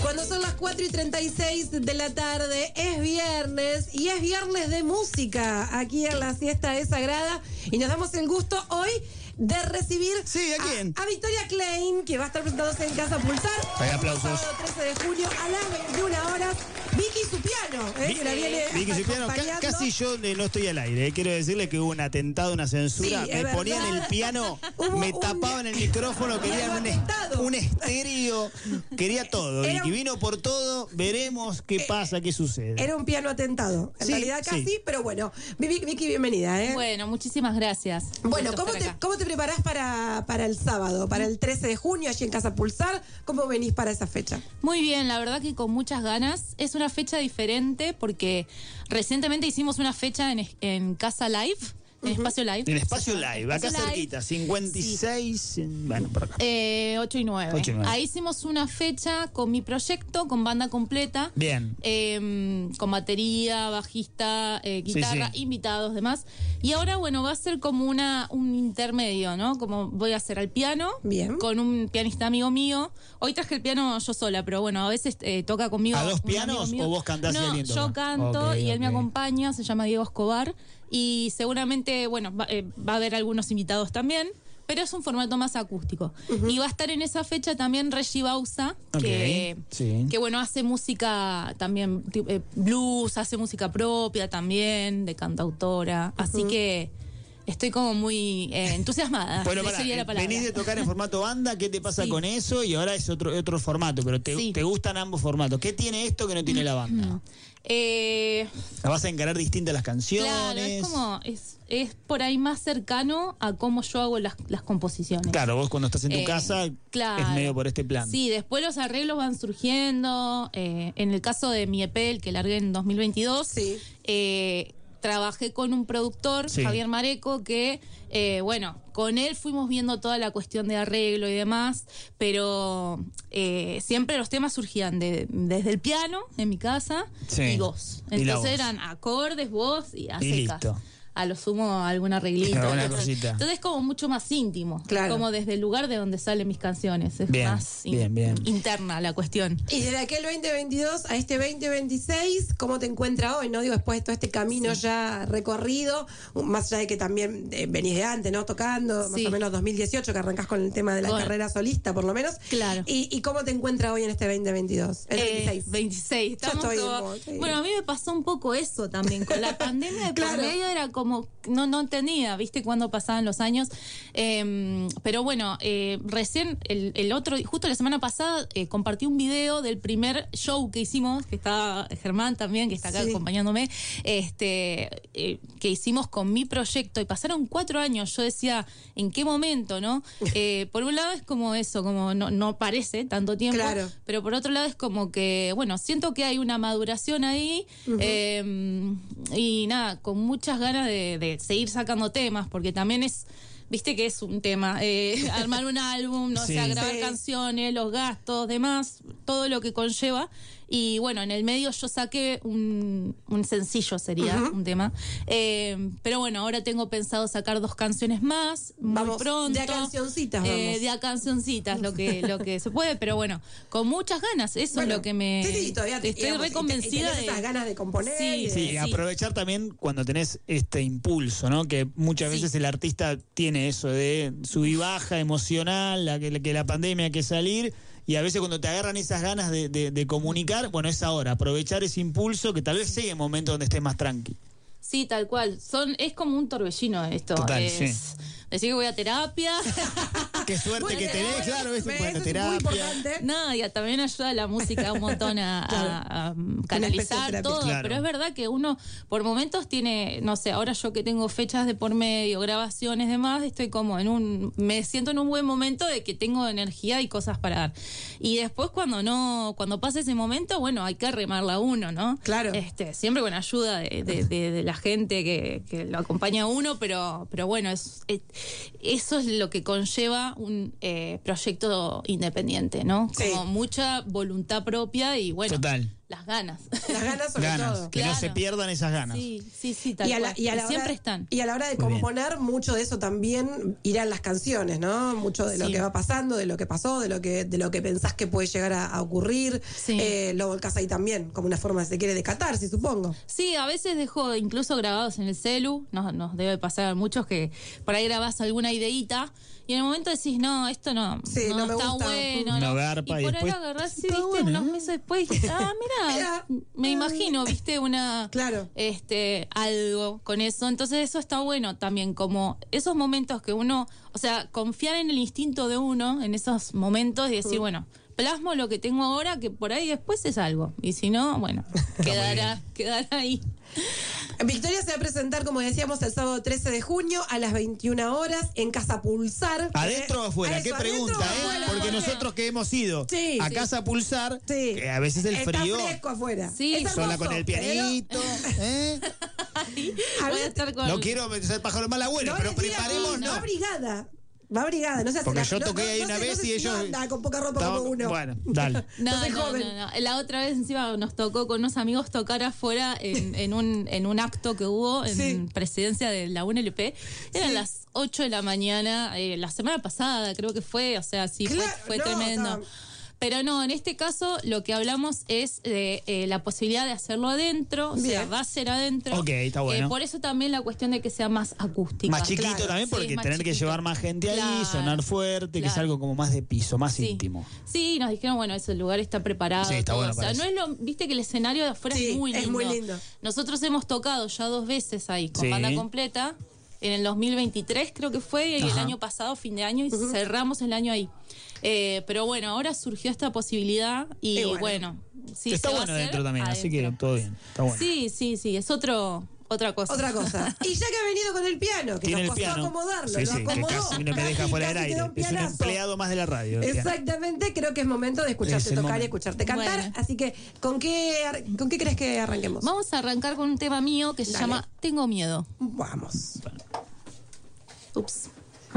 Cuando son las cuatro y treinta y seis de la tarde, es viernes y es viernes de música aquí en la Siesta es Sagrada y nos damos el gusto hoy de recibir sí, ¿a, quién? a, a Victoria Klein, que va a estar presentándose en Casa Pulsar. Hay aplausos. El sábado trece de junio a las veintiuna horas. Vicky y su piano, ¿eh? Vicky, que la viene Vicky su piano. C- casi yo no estoy al aire. ¿eh? Quiero decirle que hubo un atentado, una censura. Sí, me ponían verdad. el piano, Hubo me un- tapaban el micrófono, querían un, es- un estéreo, quería todo. Era Vicky un- vino por todo. Veremos qué pasa, qué sucede. Era un piano atentado. En Sí, realidad casi, sí. pero bueno. Vicky, Vicky, bienvenida, ¿eh? Bueno, muchísimas gracias. Bueno, Gusto ¿cómo estar te, acá. ¿cómo te preparás para, para el sábado, para el trece de junio, allí en Casa Pulsar? ¿Cómo venís para esa fecha? Muy bien, la verdad que con muchas ganas. Es una fecha diferente porque recientemente hicimos una fecha en, en Casa Live, en Espacio Live. En Espacio Live, acá Espacio Live. cerquita, cincuenta y seis, en- bueno, por acá. Eh, ocho y nueve. ocho y nueve. Ahí hicimos una fecha con mi proyecto, con banda completa. Bien. Eh, con batería, bajista, eh, guitarra, sí. invitados, demás. Y ahora, bueno, va a ser como una un intermedio, ¿no? Como voy a hacer al piano, Bien. con un pianista amigo mío. Hoy traje el piano yo sola, pero bueno, a veces eh, toca conmigo. ¿A dos un pianos amigo mío. o vos cantás y No, alguien toca? yo canto Ok, y él me ok. acompaña, se llama Diego Escobar. Y seguramente, bueno, va, eh, va a haber algunos invitados también. Pero es un formato más acústico. Y va a estar en esa fecha también Reggie Bauza, que, Ok, sí. que bueno, hace música también, ti- eh, blues, hace música propia también, de cantautora. Así que estoy como muy eh, entusiasmada. Bueno, Esa pará, sería la eh, palabra. venís de tocar en formato banda, ¿qué te pasa Sí. con eso? Y ahora es otro otro formato, pero te, Sí. te gustan ambos formatos. ¿Qué tiene esto que no tiene la banda? Eh, ¿La vas a encarar distintas las canciones? claro, es como, es, es por ahí más cercano a cómo yo hago las, las composiciones. Claro, vos cuando estás en tu Eh, casa claro. es medio por este plan. Sí, después los arreglos van surgiendo. eh, en el caso de mi E P, el que largué en dos mil veintidós, eh, trabajé con un productor, Sí. Javier Mareco, que, eh, bueno, con él fuimos viendo toda la cuestión de arreglo y demás, pero eh, siempre los temas surgían de, desde el piano en mi casa Sí. y voz. Y la Entonces voz. eran acordes, voz y a Y secas. listo. A lo sumo algún arreglito. Alguna Entonces, cosita. entonces es como mucho más íntimo. Claro. Como desde el lugar de donde salen mis canciones. Es Bien, más in- bien, bien. interna la cuestión. Y desde aquel veinte veintidós a este veinte veintiséis, ¿cómo te encuentras hoy? No digo, después de todo este camino ya recorrido, más allá de que también eh, venís de antes, ¿no? Tocando, más Sí. o menos dos mil dieciocho, que arrancás con el tema de la Bueno. carrera solista, por lo menos. Claro. ¿Y, y cómo te encuentras hoy en este veinte veintidós? El Eh, veintiséis. veintiséis. Yo Estamos estoy todo- en- sí. Bueno, a mí me pasó un poco eso también. Con la pandemia de Claro. por medio era como, no, no entendía, ¿viste? Cuando pasaban los años. Eh, pero bueno, eh, recién, el, el otro, justo la semana pasada, eh, compartí un video del primer show que hicimos, que está Germán también, que está acá Sí. acompañándome, este, eh, que hicimos con mi proyecto. Y pasaron cuatro años. Yo decía, ¿en qué momento, no? Eh, por un lado es como eso, como no, no parece tanto tiempo. Claro. Pero por otro lado es como que, bueno, siento que hay una maduración ahí. Ujú. eh, y nada, con muchas ganas de, de seguir sacando temas, porque también es, viste que es un tema, eh, armar un álbum, no Sí. sé, grabar Sí. canciones, los gastos, demás, todo lo que conlleva. Y bueno, en el medio yo saqué un, un sencillo, sería Ujú. un tema. Eh, pero bueno, ahora tengo pensado sacar dos canciones más, muy Vamos, pronto. de a cancioncitas, Eh, vamos. de a cancioncitas, lo que, lo que se puede, pero bueno, con muchas ganas, eso Bueno, es lo que me... sí, sí, todavía te- estoy digamos, y te- y reconvencida tenés de... esas ganas de componer Sí, y de- Sí, sí. aprovechar también cuando tenés este impulso, ¿no? Que muchas Sí. veces el artista tiene eso de sub y baja emocional, la que, que la pandemia hay que salir, y a veces cuando te agarran esas ganas de, de- de comunicar, bueno, es ahora, aprovechar ese impulso que tal vez llegue un momento donde estés más tranqui. Sí, tal cual. Son, es como un torbellino esto. Total, es, sí. Decir que voy a terapia. Qué suerte Bueno, que tenés, bueno, claro, ves, eso bueno, es muy terapia. importante. No, y también ayuda la música un montón a, Claro. a- a especie de canalizar terapia. todo. Claro. Pero es verdad que uno por momentos tiene, no sé, ahora yo que tengo fechas de por medio, grabaciones, demás, estoy como en un, me siento en un buen momento de que tengo energía y cosas para dar. Y después cuando no, cuando pasa ese momento, bueno, hay que remarla uno, ¿no? Claro. Este, siempre con ayuda de, de- de- de la gente que, que lo acompaña a uno, pero, pero bueno, es, es- eso es lo que conlleva un eh, proyecto independiente, ¿no? Sí. Como mucha voluntad propia y bueno, Total. las ganas. Las ganas sobre ganas, todo. que Claro. no se pierdan esas ganas. Sí, sí, sí, tal Y a la, cual. y a la Que hora, siempre están. Y a la hora de Muy bien. componer, mucho de eso también irán las canciones, ¿no? Mucho de lo Sí. que va pasando, de lo que pasó, de lo que, de lo que pensás que puede llegar a, a ocurrir. Sí. Eh, lo volcás ahí también, como una forma, si se quiere, de catarsis, supongo. Sí, a veces dejo incluso grabados en el celu, nos, nos debe pasar a muchos que por ahí grabás alguna ideita y en el momento decís, no, esto no, Sí, no, no me está gusta. bueno. No no. garpa, y y por después ahí lo agarrás y está viste bueno, unos ¿eh? meses después y dijiste, ah, mira, Mira. me imagino, viste, una Claro. este algo con eso. Entonces eso está bueno también, como esos momentos que uno, o sea, confiar en el instinto de uno en esos momentos y decir, Mm. bueno, plasmo lo que tengo ahora, que por ahí después es algo. Y si no, bueno, quedará, quedará ahí. Victoria se va a presentar, como decíamos, el sábado trece de junio a las veintiuna horas en Casa Pulsar. ¿Adentro o afuera? Eso, ¿Qué ¿adentro pregunta, o eh? afuera? Porque ¿Por qué? nosotros que hemos ido Sí, a sí. Casa Pulsar, Sí. que a veces el Está frío, fresco afuera. Sí. Es sola hermoso, con el pianito, ¿eh? A Voy ver, a estar con... No quiero ser pájaro mal agüero, no pero les digas, preparemos, no. no. Va brigada. Va brigada, no se hace Porque la- yo no- toqué no- ahí no una se- vez no se- y ellos- no anda con poca ropa Estaba- como uno. Bueno, dale. No, Yo soy no, joven. no, no. La otra vez encima nos tocó con unos amigos tocar afuera en, en un en un acto que hubo en Sí. presidencia de la U N L P. Eran Sí. las ocho de la mañana, eh, la semana pasada creo que fue, o sea, sí, fue- Claro, fue, no, tremendo. o sea, Pero no, en este caso lo que hablamos es de eh, la posibilidad de hacerlo adentro, o sea, Bien. va a ser adentro. Ok, está bueno. Eh, por eso también la cuestión de que sea más acústica. Más chiquito Claro, también, sí, porque más tener que chiquito. llevar más gente ahí, Claro, sonar fuerte, que es claro. algo como más de piso, más Sí. íntimo. Sí, nos dijeron, bueno, ese lugar está preparado. Sí, está todo. bueno O sea, para no eso. es lo, viste que el escenario de afuera Sí, es muy es lindo. muy lindo. Nosotros hemos tocado ya dos veces ahí con Sí. banda completa. En el dos mil veintitrés creo que fue, y el Ajá. año pasado, fin de año, y cerramos el año ahí. Eh, pero bueno, ahora surgió esta posibilidad y, Y bueno, bueno. sí, está se va a bueno hacer adentro también, así que adentro. todo bien. Está bueno. Sí, sí, sí, es otro, otra cosa. Otra cosa. Y ya que ha venido con el piano, que Tiene el nos costó piano. acomodarlo, Sí, lo sí, que acomodó. casi no me deja Casi- fuera del casi aire. quedó Es un pianazo. empleado más de la radio. el piano. Exactamente, creo que es momento de escucharte Es el tocar y momento. escucharte cantar. Bueno. Así que, ¿con qué, ar- ¿con qué crees que arranquemos? Vamos a arrancar con un tema mío que se Dale. llama Tengo Miedo. Vamos. Ups.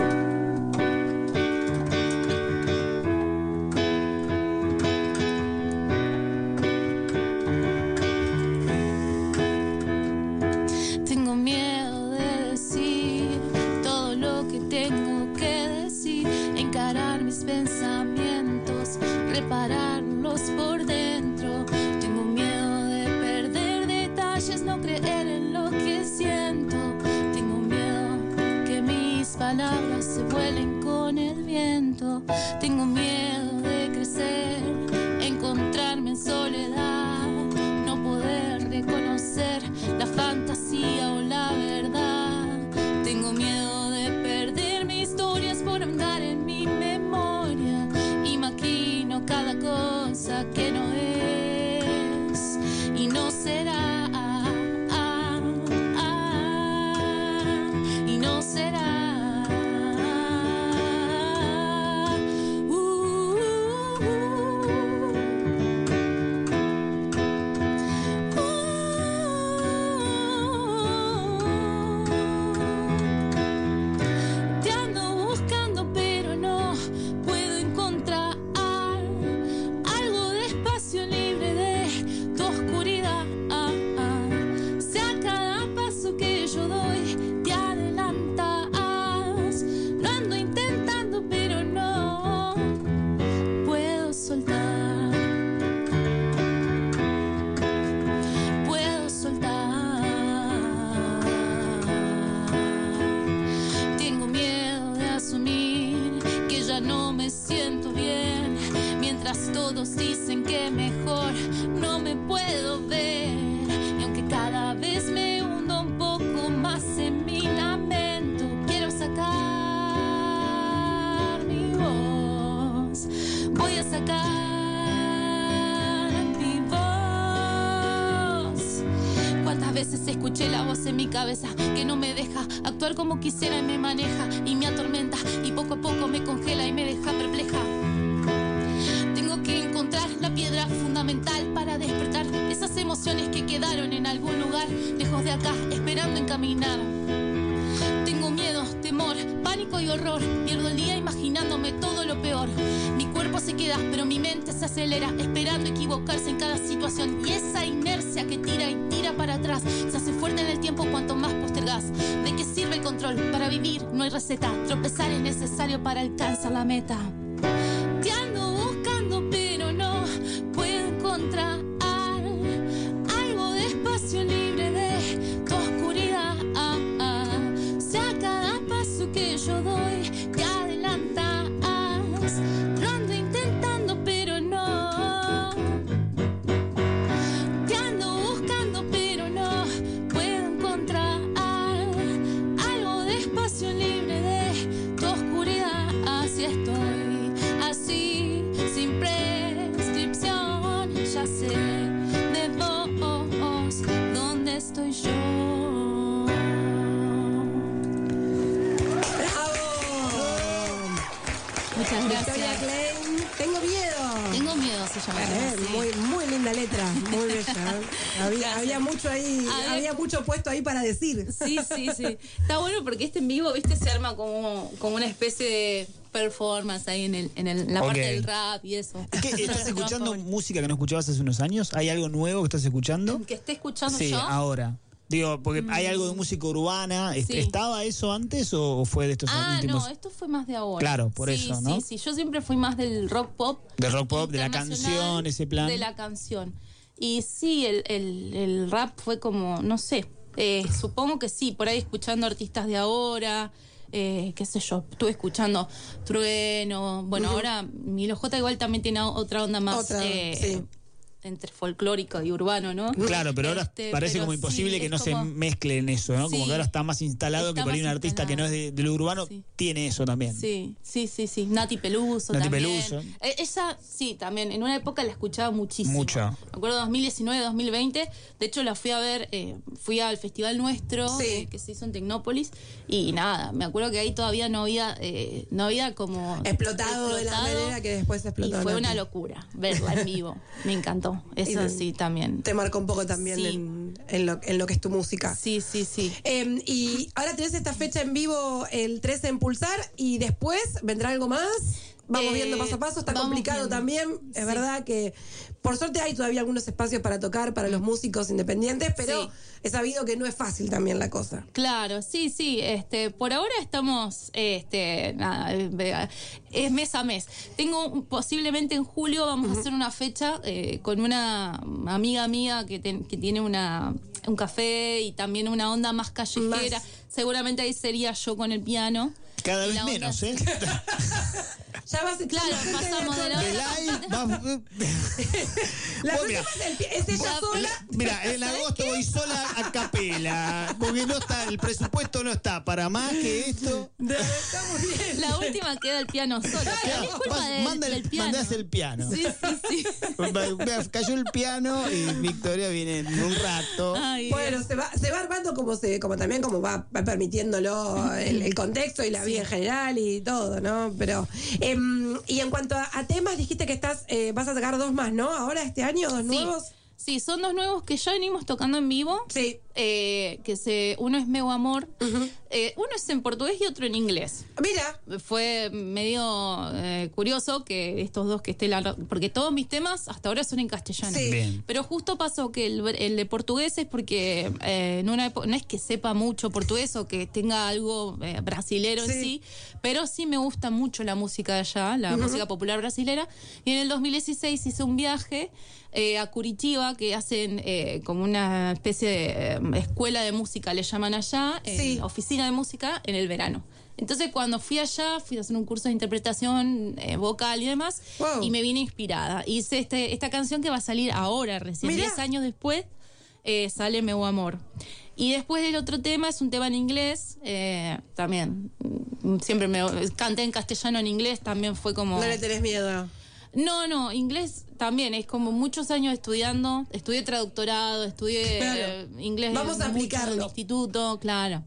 Tengo miedo de decir todo lo que tengo que decir, encarar mis pensamientos, repararlos por dentro. Tengo miedo de perder detalles, no creer en lo que siento. Tengo miedo que mis palabras se vuelen con el viento. Tengo miedo de crecer, encontrarme en soledad, no poder reconocer la fantasía o la verdad. Tengo miedo de perder mis historias por andar en mi memoria. Imagino cada cosa que no es y no será. Y no será. Uh, uh, uh. Te ando buscando pero no puedo encontrar algo de espacio libre de tu oscuridad. Sea cada paso que yo doy te adelantas. Lo ando intentando pero no puedo soltar. Puedo soltar. Tengo miedo de asumir que ya no me siento bien, mientras todos dicen que mejor no me puedo ver. Y aunque cada vez me hundo un poco más en mi lamento, quiero sacar mi voz. Voy a sacar mi voz. ¿Cuántas veces escuché la voz en mi cabeza que no me deja actuar como quisiera y me maneja y me atormenta y poco a poco me congela y me deja perpleja? Tengo que encontrar la piedra fundamental para despertar esas emociones que quedaron en algún lugar lejos de acá, esperando encaminar. Tengo miedo, temor, pánico y horror. Pierdo el día imaginándome todo lo peor. Mi cuerpo tiempo se queda, pero mi mente se acelera, esperando equivocarse en cada situación. Y esa inercia que tira y tira para atrás se hace fuerte en el tiempo cuanto más postergás. ¿De qué sirve el control? Para vivir no hay receta. Tropezar es necesario para alcanzar la meta. Te ando buscando, pero no puedo encontrar algo de espacio libre de tu oscuridad. Si a cada paso que yo doy te adelantas, lo ando intentando, pero no. Te ando buscando, pero no puedo encontrar algo de espacio libre de tu oscuridad. Así estoy, así, sin prescripción. Ya sé de vos dónde estoy yo. Muchas gracias. Klein. Tengo miedo. Tengo miedo, se llama. Eh, sí. muy, muy linda letra, muy bella. Había, había mucho ahí, Había- había mucho puesto ahí para decir. Sí, sí, sí. Está bueno porque este en vivo, viste, se arma como, como una especie de performance ahí en, el, en, el, en la Ok. parte del rap y eso. ¿Qué, ¿Estás escuchando música que no escuchabas hace unos años? ¿Hay algo nuevo que estás escuchando? ¿Que esté escuchando Sí, yo? ahora. Digo, porque Mm. hay algo de música urbana. Est- Sí. ¿Estaba eso antes o fue de estos Ah, últimos? no, esto fue más de ahora. Claro, por Sí, eso, ¿no? Sí, sí, yo siempre fui más del rock pop. De rock pop, de la internacional, canción, ese plan. De la canción. Y sí, el, el, el rap fue como, no sé, eh, supongo que sí, por ahí escuchando artistas de ahora, eh, qué sé yo, estuve escuchando Trueno, bueno, Ujú. ahora Milo J igual también tiene otra onda más Otra, eh, sí. entre folclórico y urbano, ¿no? Claro, pero ahora Este, parece pero como sí, imposible que es no como- se mezcle en eso, ¿no? Como Sí. que ahora está más instalado Está que por ahí más un artista que no es de, de lo urbano tiene eso también. Sí, sí, sí, sí. Nati Peluso Nati también. Peluso. Eh, esa, sí, también. En una época la escuchaba muchísimo. Mucho. Me acuerdo dos mil diecinueve, dos mil veinte. De hecho, la fui a ver, eh, fui al festival nuestro Sí. eh, que se hizo en Tecnópolis. Y nada, me acuerdo que ahí todavía no había, eh, no había como... Explotado de la explotado. manera que después explotó. Y fue Nati. una locura verla en vivo. Me encantó. Y Eso de- sí, también. Te marcó un poco también Sí. en, en lo, en lo que es tu música. Sí, sí, sí. Eh, y ahora tenés esta fecha en vivo el trece en Pulsar y después vendrá algo más. Vamos Eh, viendo paso a paso, está vamos complicado viendo. también. Es Sí. verdad que por suerte hay todavía algunos espacios para tocar para los músicos independientes, pero Sí. he sabido que no es fácil también la cosa. Claro, sí, sí. Este, por ahora estamos, este, nada, eh, es mes a mes. Tengo posiblemente en julio vamos a hacer una fecha eh, con una amiga mía que, ten- que tiene una un café y también una onda más callejera. Más. Seguramente ahí sería yo con el piano. Cada Y vez la onda- menos, ¿eh? Ya vas Claro, pasamos de la De live, va- La Vos, próxima mira, es, el pi- es ella vos- sola. Mira, en agosto voy sola a capela, porque no está, el presupuesto no está para más que esto. Estamos bien. La última queda el piano solo. Pero no es culpa Vas- del- manda el- del piano. mandás el piano. Sí, sí, sí. Va- Cayó el piano y Victoria viene en un rato. Ay, Bueno, se va, se va armando como se, como también como va, va permitiéndolo el, el contexto y la vida en general y todo, ¿no? Pero em, y en cuanto a, a temas, dijiste que estás, eh, vas a sacar dos más, ¿no? Ahora este año, dos Sí. nuevos. Sí, son dos nuevos que ya venimos tocando en vivo. Sí. Eh, que se, uno es Meu Amor, eh, uno es en portugués y otro en inglés. Mira. Fue medio eh, curioso que estos dos que estén la, porque todos mis temas hasta ahora son en castellano. Sí. Bien. Pero justo pasó que el, el de portugués es porque eh, en una época, no es que sepa mucho portugués o que tenga algo eh, brasilero Sí. en sí, pero sí me gusta mucho la música de allá, la Ujú. música popular brasilera. Y en el dos mil dieciséis hice un viaje eh, a Curitiba, que hacen eh, como una especie de eh, escuela de música, le llaman allá, eh, Sí. oficina de música en el verano. Entonces cuando fui allá, fui a hacer un curso de interpretación eh, vocal y demás, Wow. y me vine inspirada. Hice este, esta canción que va a salir ahora, recién, Mirá. diez años después, eh, sale Meu Amor. Y después del otro tema es un tema en inglés, eh, también, mm, siempre me canté en castellano, en inglés, también fue como... No le tenés miedo. No, no, inglés también, es como muchos años estudiando, estudié traductorado, estudié Claro. eh, inglés Vamos a mucho aplicarlo. en el instituto, claro.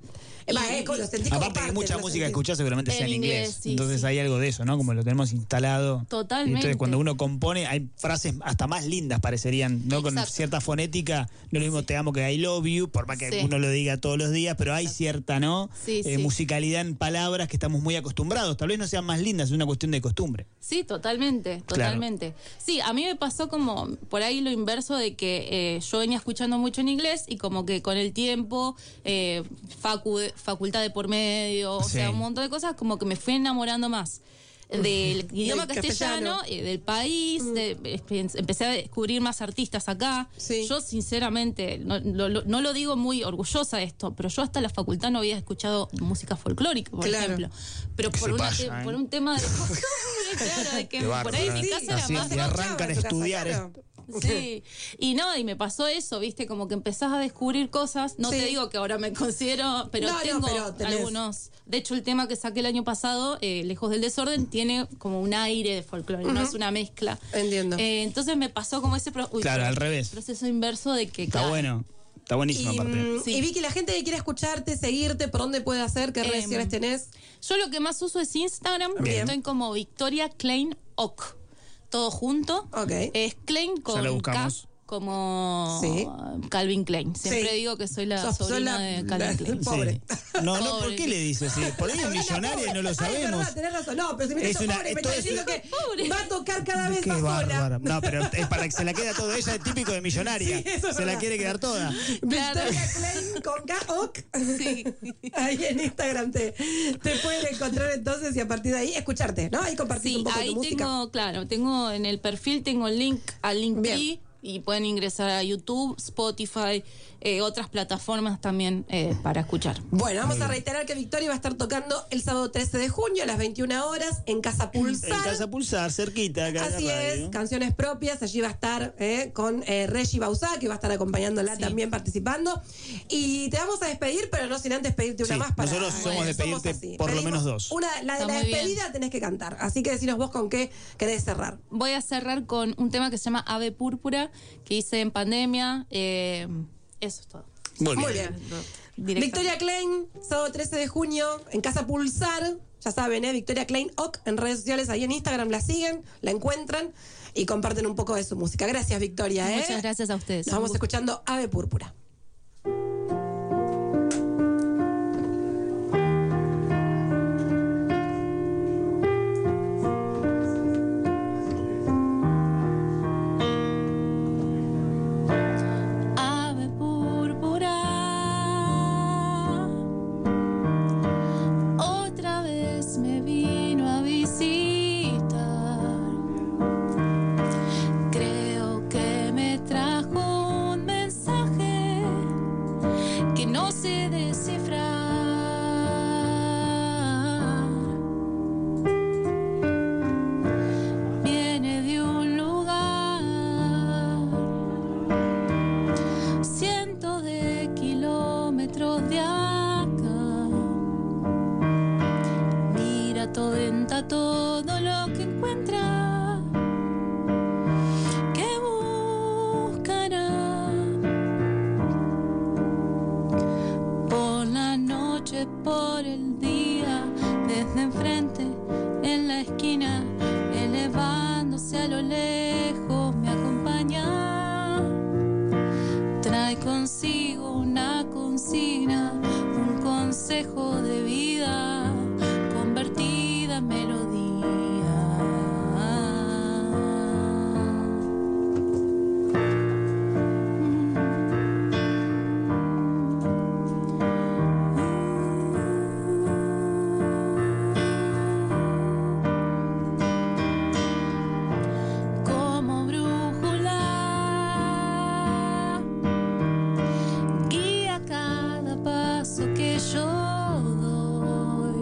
Y, Va, eco, lo sentí aparte parte, que mucha música que escuchás seguramente sea en inglés. inglés sí, entonces sí. hay algo de eso, ¿no? Como lo tenemos instalado. Totalmente. Y entonces cuando uno compone, hay frases hasta más lindas parecerían, ¿no? Exacto. Con cierta fonética, no es lo mismo te amo que I love you, por más que sí. uno lo diga todos los días, pero hay cierta, ¿no? Sí, eh, sí. musicalidad en palabras que estamos muy acostumbrados. Tal vez no sean más lindas, es una cuestión de costumbre. Sí, totalmente, totalmente. Claro. Sí, a mí me pasó como por ahí lo inverso de que eh, yo venía escuchando mucho en inglés y como que con el tiempo, eh, facu, facultad de por medio, o sí. sea, un montón de cosas, como que me fui enamorando más del idioma del castellano, castellano. Eh, del país, mm. de, empecé a descubrir más artistas acá. Sí. Yo sinceramente, no, lo, lo, no lo digo muy orgullosa de esto, pero yo hasta la facultad no había escuchado música folclórica, por claro. ejemplo. Pero por, una, pasa, te, ¿eh? por un tema de... claro, de que por ahí en mi casa así era más... Y arrancan a estudiar esto. Sí, y no, y me pasó eso, viste, como que empezás a descubrir cosas. No sí. te digo que ahora me considero, pero no, tengo no, pero algunos. De hecho, el tema que saqué el año pasado, eh, Lejos del Desorden, tiene como un aire de folclore, uh-huh. no es una mezcla. Entiendo. Eh, entonces me pasó como ese pro- Uy, claro, pero, al revés. proceso inverso de que. Está claro, bueno. Está buenísima y, parte. Sí. Y Vicky, la gente que quiere escucharte, seguirte, ¿por dónde puede hacer? ¿Qué redes sociales eh, tenés? Yo lo que más uso es Instagram. Bien. Estoy como Victoria Klein Ock. Todo junto. Okay. Es Klein con ya lo buscamos. K. Como sí. Calvin Klein. Siempre sí. digo que soy la Sos sobrina la, de Calvin la, Klein. Pobre. Sí. No, no, ¿por qué le dices así? Por ahí es millonaria y no lo sabemos. Ay, verdad, tenés razón. No, pero si me dice pobre, me está diciendo que pobre. Va a tocar cada vez más sola. No, pero es para que se la quede toda. Ella es típico de millonaria. Sí, se verdad. La quiere quedar toda. Claro. Victoria Klein con K-O-C. Sí. Ahí en Instagram te, te pueden encontrar entonces y a partir de ahí escucharte, ¿no? Ahí compartir sí, un poco ahí tu música. Tengo, claro, tengo en el perfil tengo el link al Linktree. Y pueden ingresar a YouTube, Spotify, eh, otras plataformas también eh, para escuchar. Bueno, vamos a reiterar que Victoria va a estar tocando el sábado trece de junio a las veintiuna horas en Casa Pulsar. En Casa Pulsar, cerquita. Acá Así es, canciones propias. Allí va a estar eh, con eh, Reggie Bausá, que va a estar acompañándola sí. también participando. Y te vamos a despedir, pero no sin antes pedirte una sí, más para... Nosotros somos de pedirte somos por Pedimos lo menos dos. Una, la de Está la despedida bien. Tenés que cantar. Así que decinos vos con qué querés cerrar. Voy a cerrar con un tema que se llama Ave Púrpura, que hice en pandemia. Eh, eso es todo. Muy bien. Muy bien. Victoria Klein, sábado trece de junio, en Casa Pulsar. Ya saben, ¿eh? Victoria Klein Ock, en redes sociales, ahí en Instagram la siguen, la encuentran y comparten un poco de su música. Gracias, Victoria. ¿eh? Muchas gracias a ustedes. Nos vamos escuchando Ave Púrpura. Todo lo que encuentra, que buscará por la noche, por el día, desde enfrente, en la esquina, elevándose a lo lejos, me acompaña. Trae consigo una consigna, un consejo de vida convertida en melodía. Como brújula, guía cada paso que yo doy.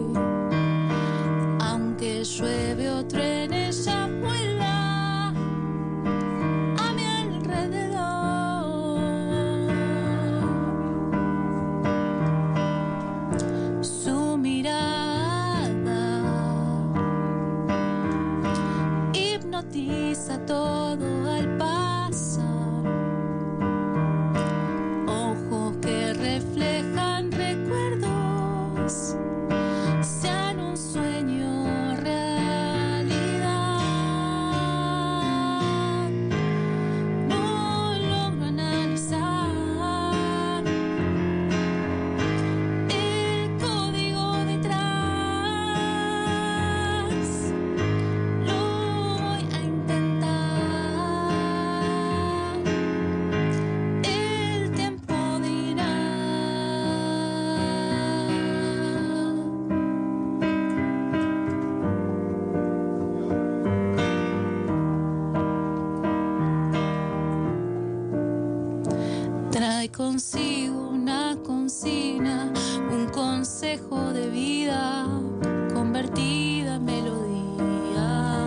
trae consigo una consigna, un consejo de vida convertida en melodía.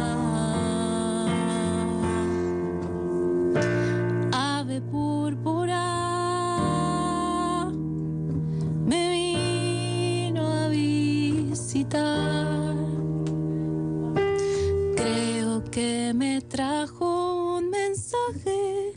Ave púrpura me vino a visitar. Creo que me trajo un mensaje.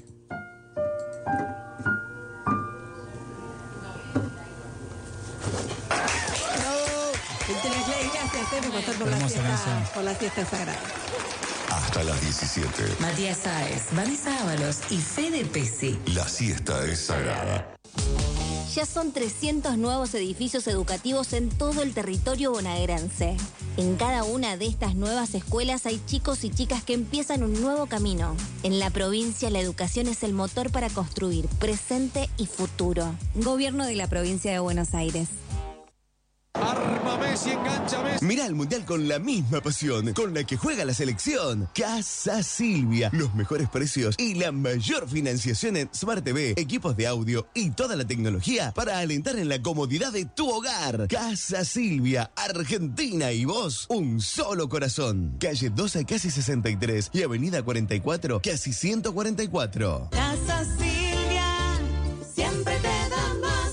Gracias por pasar por la, fiesta, por la fiesta sagrada. Hasta las diecisiete. Matías Sáez, Vanessa Ábalos y Fede Pesi. La siesta es sagrada. Ya son trescientos nuevos edificios educativos en todo el territorio bonaerense. En cada una de estas nuevas escuelas hay chicos y chicas que empiezan un nuevo camino. En la provincia, la educación es el motor para construir presente y futuro. Gobierno de la provincia de Buenos Aires. Arma Messi, engancha Messi. Mira el mundial con la misma pasión con la que juega la selección. Casa Silvia, los mejores precios y la mayor financiación en Smart T V, equipos de audio y toda la tecnología para alentar en la comodidad de tu hogar. Casa Silvia, Argentina y vos, un solo corazón. Calle doce, casi sesenta y tres y Avenida cuarenta y cuatro, casi ciento cuarenta y cuatro. Casa Silvia, siempre te da más.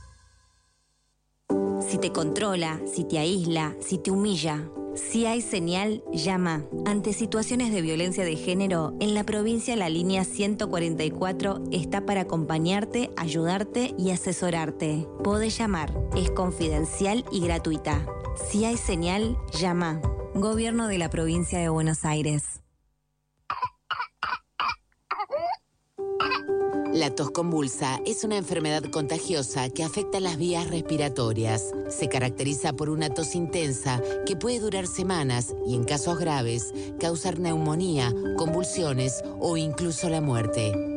Si te controla, si te aísla, si te humilla, si hay señal, llama. Ante situaciones de violencia de género, en la provincia la línea ciento cuarenta y cuatro está para acompañarte, ayudarte y asesorarte. Podés llamar, es confidencial y gratuita. Si hay señal, llama. Gobierno de la provincia de Buenos Aires. La tos convulsa es una enfermedad contagiosa que afecta las vías respiratorias. Se caracteriza por una tos intensa que puede durar semanas y, en casos graves, causar neumonía, convulsiones o incluso la muerte.